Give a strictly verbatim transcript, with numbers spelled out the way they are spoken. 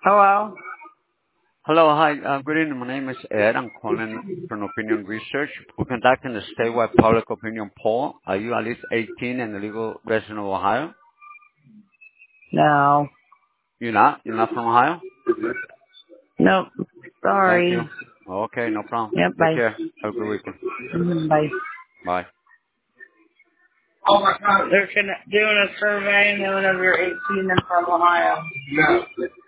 Hello? Hello. Hi. Uh, good evening. My name is Ed. I'm calling from Opinion Research. We're conducting a statewide public opinion poll. Are you at least eighteen and a legal resident of Ohio? No. You're not? You're not from Ohio? Nope. Thank you. Sorry. Okay, no problem. Yep, Take bye. care. Have a good weekend. Mhm, Bye. Bye. They're gonna, doing a survey and then whenever you're eighteen and from Ohio.